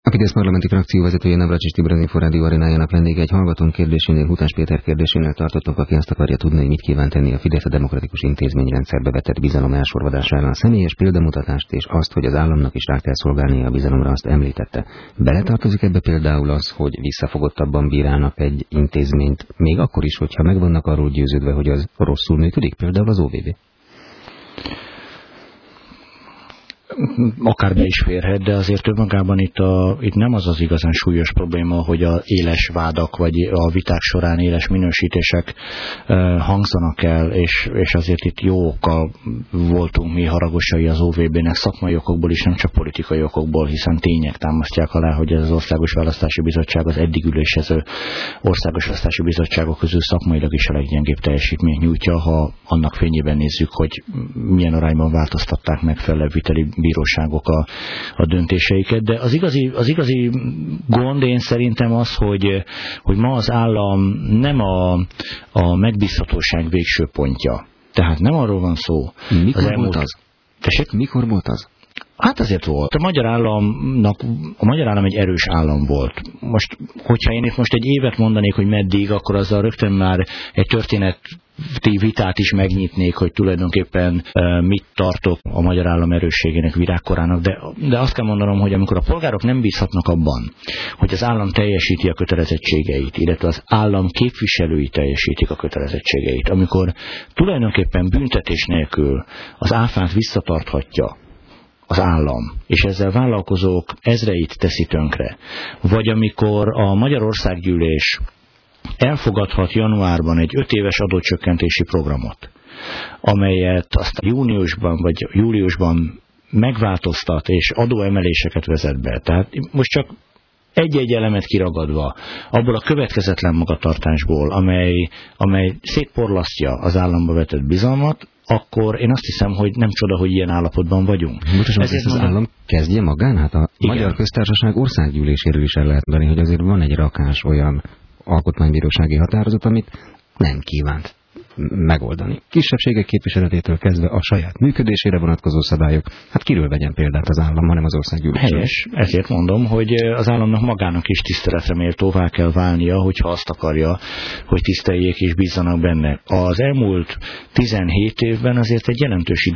A Fidesz parlamenti frakció vezetője Navracsics Tibor az Inforádió arénájának vendége. Egy hallgatónk kérdésénél, Hutás Péter kérdésénél tartottunk, aki azt akarja tudni, hogy mit kíván tenni a Fidesz a demokratikus intézményrendszerbe vetett bizalom elsorvadása ellen. A személyes példamutatást és azt, hogy az államnak is rá kell szolgálnia a bizalomra, azt említette. Beletartozik ebbe például az, hogy visszafogottabban bírálnak egy intézményt, még akkor is, hogyha meg vannak arról győződve, hogy az rosszul működik, például az OVB? Akár be is férhet, de azért önmagában itt nem az igazán súlyos probléma, hogy a éles vádak vagy a viták során éles minősítések hangzanak el, és azért itt jó okkal voltunk mi haragosai az OVB-nek, szakmai okokból is, nem csak politikai okokból, hiszen tények támasztják alá, hogy ez az Országos Választási Bizottság az eddig ülésező Országos Választási Bizottságok közül szakmailag is a leggyengébb teljesítményt nyújtja, ha annak fényében nézzük, hogy milyen arányban változtatták meg fellebbviteli bíróságok a döntéseiket, de az igazi gond én szerintem az, hogy ma az állam nem a megbízhatóság végső pontja. Tehát nem arról van szó. Mikor volt az? Mikor volt az? Hát azért volt. A magyar állam egy erős állam volt. Most, hogyha én itt most egy évet mondanék, hogy meddig, akkor azzal rögtön már egy történeti vitát is megnyitnék, hogy tulajdonképpen mit tartok a magyar állam erősségének, virágkorának, de azt kell mondanom, hogy amikor a polgárok nem bízhatnak abban, hogy az állam teljesíti a kötelezettségeit, illetve az állam képviselői teljesítik a kötelezettségeit, amikor tulajdonképpen büntetés nélkül az áfát visszatarthatja az állam, és ezzel vállalkozók ezreit teszi tönkre, vagy amikor a Magyarországgyűlés elfogadhat januárban egy 5 éves adócsökkentési programot, amelyet aztán júniusban vagy júliusban megváltoztat és adóemeléseket vezet be. Tehát most csak egy-egy elemet kiragadva, abból a következetlen magatartásból, amely szétporlasztja az államba vetett bizalmat, akkor én azt hiszem, hogy nem csoda, hogy ilyen állapotban vagyunk. Ezért az állam kezdje magán? Hát a igen. Magyar Köztársaság országgyűléséről is el lehet mondani, hogy azért van egy rakás olyan alkotmánybírósági határozat, amit nem kívánt megoldani. Kisebbségek képviseletétől kezdve a saját működésére vonatkozó szabályok. Hát kiről vegyen példát az állam, hanem az országgyűlés. Helyes, ezért mondom, hogy az államnak magának is tiszteletre méltóvá kell válnia, hogyha azt akarja, hogy tiszteljék és bízzanak benne. Az elmúlt 17 évben azért egy jelentős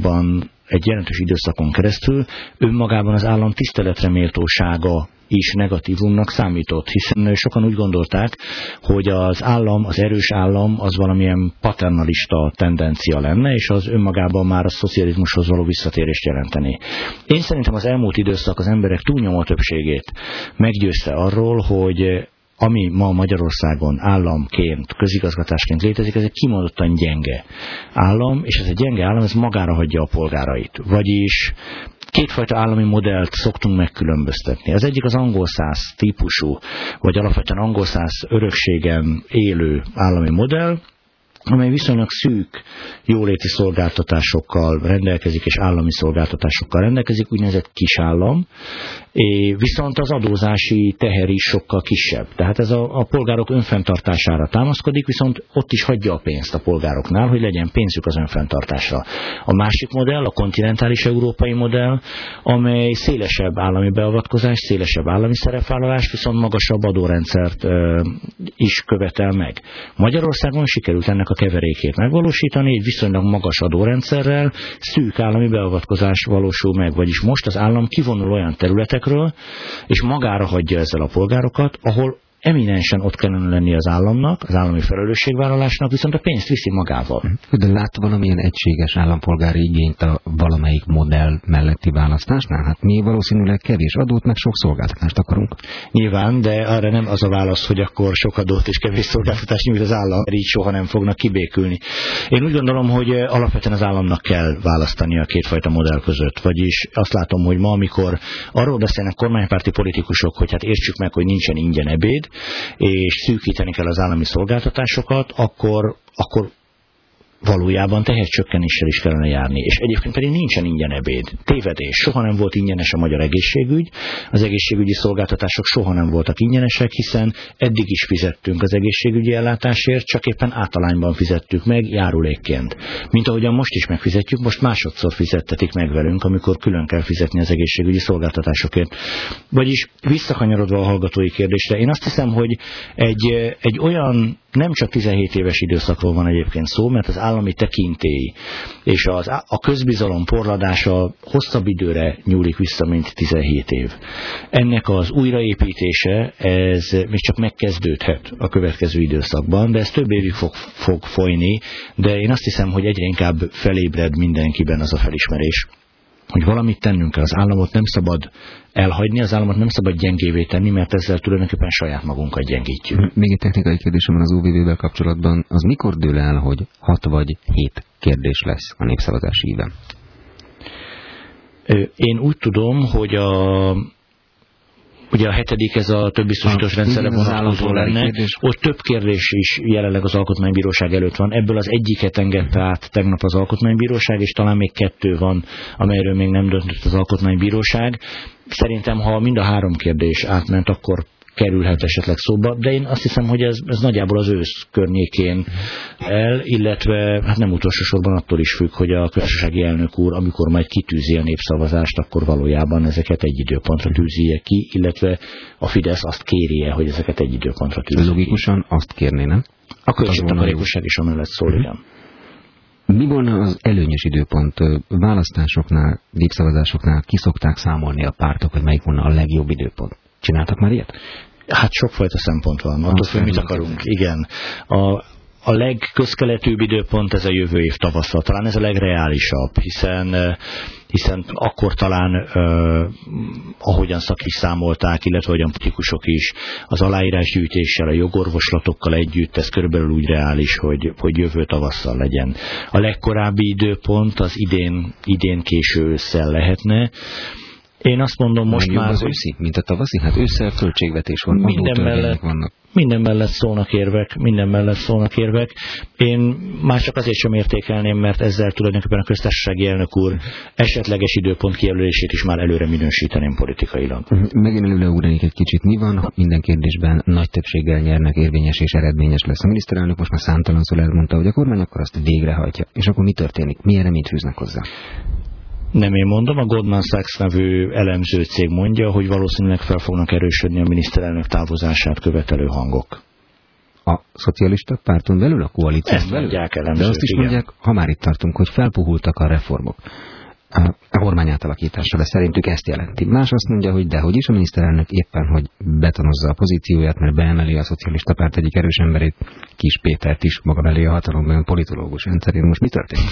időszakon keresztül önmagában az állam tiszteletre méltósága is negatívumnak számított, hiszen sokan úgy gondolták, hogy az állam, az erős állam az valamilyen paternalista tendencia lenne, és az önmagában már a szocializmushoz való visszatérést jelenteni. Én szerintem az elmúlt időszak az emberek túlnyomó többségét meggyőzte arról, hogy ami ma Magyarországon államként, közigazgatásként létezik, ez egy kimondottan gyenge állam, és ez egy gyenge állam, ez magára hagyja a polgárait. Vagyis kétfajta állami modellt szoktunk megkülönböztetni. Az egyik az angolszász típusú, vagy alapvetően angolszász örökségen élő állami modell, amely viszonylag szűk jóléti szolgáltatásokkal rendelkezik, és állami szolgáltatásokkal rendelkezik, úgynevezett kisállam, viszont az adózási teher is sokkal kisebb. Tehát ez a polgárok önfenntartására támaszkodik, viszont ott is hagyja a pénzt a polgároknál, hogy legyen pénzük az önfenntartásra. A másik modell, a kontinentális európai modell, amely szélesebb állami beavatkozás, szélesebb állami szerepvállalás, viszont magasabb adórendszert is követel meg. Magyarországon sikerült ennek a keverékét megvalósítani, egy viszonylag magas adórendszerrel, szűk állami beavatkozás valósul meg, vagyis most az állam kivonul olyan területekről, és magára hagyja ezzel a polgárokat, ahol eminensen ott kellene lenni az államnak, az állami felelősségvállalásnak, viszont a pénzt viszi magával. De lát valamilyen egységes állampolgári igényt a valamelyik modell melletti választásnál? Hát mi valószínűleg kevés adót, meg sok szolgáltatást akarunk. Nyilván, de arra nem az a válasz, hogy akkor sok adót és kevés szolgáltatást nyújt az állam, így soha nem fognak kibékülni. Én úgy gondolom, hogy alapvetően az államnak kell választani a kétfajta modell között. Vagyis azt látom, hogy ma, amikor arról beszélnek kormánypárti politikusok, hogy hát értsük meg, hogy nincsen ingyen ebéd, és szűkíteni kell az állami szolgáltatásokat, akkor valójában tehercsökkenéssel is kellene járni, és egyébként pedig nincsen ingyen ebéd. Tévedés. Soha nem volt ingyenes a magyar egészségügy, az egészségügyi szolgáltatások soha nem voltak ingyenesek, hiszen eddig is fizettünk az egészségügyi ellátásért, csak éppen általányban fizettük meg járulékként. Mint ahogyan most is megfizetjük, most másodszor fizettetik meg velünk, amikor külön kell fizetni az egészségügyi szolgáltatásokért. Vagyis visszakanyarodva a hallgatói kérdésre, én azt hiszem, hogy egy olyan nem csak 17 éves időszakról van egyébként szó, mert az állami tekintély és a közbizalom porladása hosszabb időre nyúlik vissza, mint 17 év. Ennek az újraépítése, ez még csak megkezdődhet a következő időszakban, de ez több évig fog folyni, de én azt hiszem, hogy egyre inkább felébred mindenkiben az a felismerés, hogy valamit tennünk kell, az államot nem szabad elhagyni, az államot nem szabad gyengévé tenni, mert ezzel tulajdonképpen saját magunkat gyengítjük. Még egy technikai kérdésem van az OVV-vel kapcsolatban. Az mikor dől el, hogy 6 vagy 7 kérdés lesz a népszavazási íven? Én úgy tudom, hogy ugye a 7. ez a többiztosítós rendszerre vonatkozó lenne. Ott több kérdés is jelenleg az Alkotmánybíróság előtt van. Ebből az egyiket engedte át tegnap az Alkotmánybíróság, és talán még 2 van, amelyről még nem döntött az Alkotmánybíróság. Szerintem, ha mind a 3 kérdés átment, akkor kerülhet esetleg szóba, de én azt hiszem, hogy ez nagyjából az ősz környékén illetve hát nem utolsó sorban attól is függ, hogy a köztársasági elnök úr, amikor majd kitűzi a népszavazást, akkor valójában ezeket egy időpontra tűzje ki, illetve a Fidesz azt kérje, hogy ezeket egy időpontra tűzje ki. Logikusan azt kérné, nem? A költségtakarékosság is amellett szól, igen. Mi volna az előnyös időpont? Választásoknál, népszavazásoknál ki szokták számolni a pártok, hogy melyik volna a legjobb időpont? Csináltak már ilyet? Hát sokfajta szempont van. Attól függ, mit akarunk. Igen. A legközkeletűbb időpont ez a jövő év tavasza. Talán ez a legreálisabb, hiszen akkor talán, ahogyan szakis számolták, illetve ahogyan politikusok is, az aláírásgyűjtéssel, a jogorvoslatokkal együtt, ez körülbelül úgy reális, hogy jövő tavasszal legyen. A legkorábbi időpont az idén késő ősszel lehetne. Én azt mondom most már, az őszi, mint a tavaszi, hát ősszel költségvetés van, adótörvények vannak. Minden mellett szólnak érvek. Én már csak azért sem értékelném, mert ezzel tulajdonképpen a köztársasági elnök úr esetleges időpont kijelölését is már előre minősíteném politikailag. Megint előugranék egy kicsit. Mi van? Minden kérdésben nagy többséggel nyernek, érvényes és eredményes lesz. A miniszterelnök most már számtalanszor elmondta, hogy a kormány akkor azt végrehajtja. És akkor mi történik? Milyen reményt fűznek hozzá? Nem én mondom, a Goldman Sachs nevű elemző cég mondja, hogy valószínűleg fel fognak erősödni a miniszterelnök távozását követelő hangok. A szocialista párton belül, a koalíción belül? Ezt mondják elemzők, de azt is mondják, ha már itt tartunk, hogy felpuhultak a reformok a kormány átalakításra, de szerintük ezt jelenti. Más azt mondja, hogy dehogy is, a miniszterelnök éppen, hogy betonozza a pozícióját, mert beemeli a szocialista párt egyik erős emberét, Kis Pétert is maga mellé a hatalomban, politológus rendszerén. Most mi történik?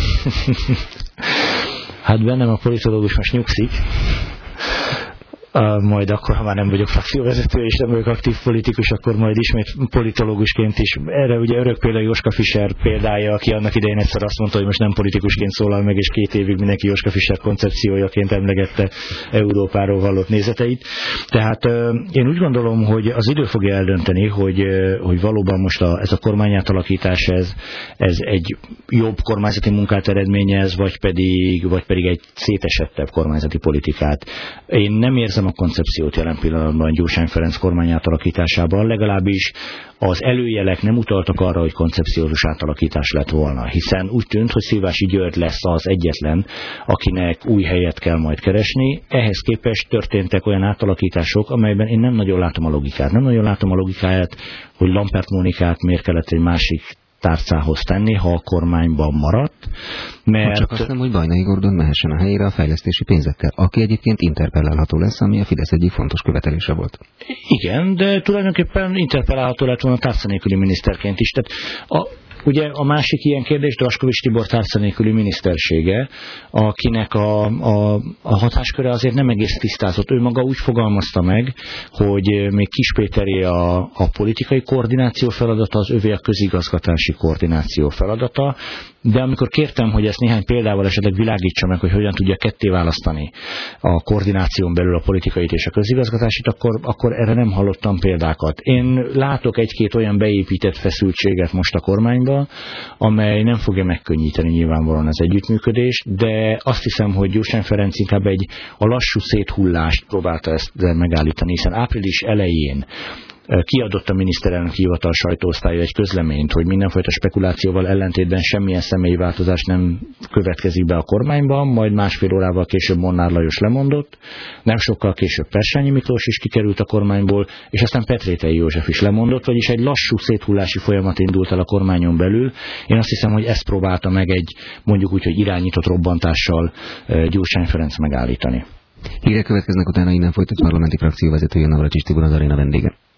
Hát bennem a politológus most nyugszik, majd akkor, ha már nem vagyok frakcióvezető és nem vagyok aktív politikus, akkor majd ismét politológusként is. Erre ugye örök példa Jóska Fischer példája, aki annak idején egyszer azt mondta, hogy most nem politikusként szólal meg, és 2 évig mindenki Jóska Fischer koncepciójaként emlegette Európáról vallott nézeteit. Tehát én úgy gondolom, hogy az idő fogja eldönteni, hogy valóban most ez a kormányátalakítás, ez egy jobb kormányzati munkát eredményez, vagy pedig egy szétesettebb kormányzati politikát. Én nem érzem a koncepciót jelen pillanatban Gyurcsány Ferenc kormány átalakításában, legalábbis az előjelek nem utaltak arra, hogy koncepciózus átalakítás lett volna, hiszen úgy tűnt, hogy Szilvási György lesz az egyetlen, akinek új helyet kell majd keresni. Ehhez képest történtek olyan átalakítások, amelyben én nem nagyon látom a logikát. Nem nagyon látom a logikáját, hogy Lampert Mónikát miért kellett egy másik tárcához tenni, ha a kormányban maradt, mert... Csak azt nem, hogy Bajnai Gordon mehessen a helyére a fejlesztési pénzekkel, aki egyébként interpellálható lesz, ami a Fidesz egyik fontos követelése volt. Igen, de tulajdonképpen interpellálható lett volna tárca nélküli miniszterként is. Tehát ugye a másik ilyen kérdés Draskovics Tibor tárca nélküli minisztersége, akinek a hatásköre azért nem egész tisztázott. Ő maga úgy fogalmazta meg, hogy még Kis Péteré a politikai koordináció feladata, az övé a közigazgatási koordináció feladata, de amikor kértem, hogy ezt néhány példával esetleg világítsa meg, hogy hogyan tudja ketté választani a koordináción belül a politikait és a közigazgatásit, akkor erre nem hallottam példákat. Én látok egy-két olyan beépített feszültséget most a kormányban, kormányba, amely nem fogja megkönnyíteni nyilvánvalóan az együttműködést, de azt hiszem, hogy Gyurcsány Ferenc inkább a lassú széthullást próbálta ezt megállítani, hiszen április elején kiadott a miniszterelnök hivatal sajtóosztálya egy közleményt, hogy mindenfajta spekulációval ellentétben semmilyen személyi változás nem következik be a kormányban, majd másfél órával később Molnár Lajos lemondott, nem sokkal később Persányi Miklós is kikerült a kormányból, és aztán Petrétely József is lemondott, vagyis egy lassú széthullási folyamat indult el a kormányon belül. Én azt hiszem, hogy ezt próbálta meg egy mondjuk úgy, hogy irányított robbantással Gyurcsány Ferenc megállítani. Hírek következnek, utána innen folytat parlamenti frakció vezetője Navracsics Tibor, az Aréna vendége.